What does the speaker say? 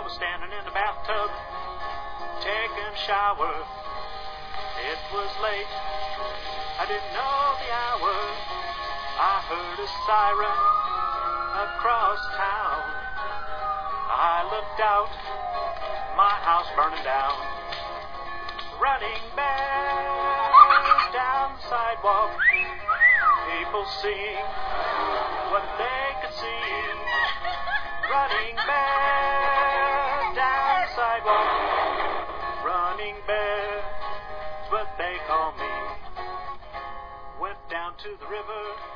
was standing in the bathtub, taking a shower. It was late, I didn't know the hour. I heard a siren across town. I looked out, my house burning down. Running back down the sidewalk, people seeing what they could see. Running back down the sidewalk, running bear, what they call me. Went down to the river,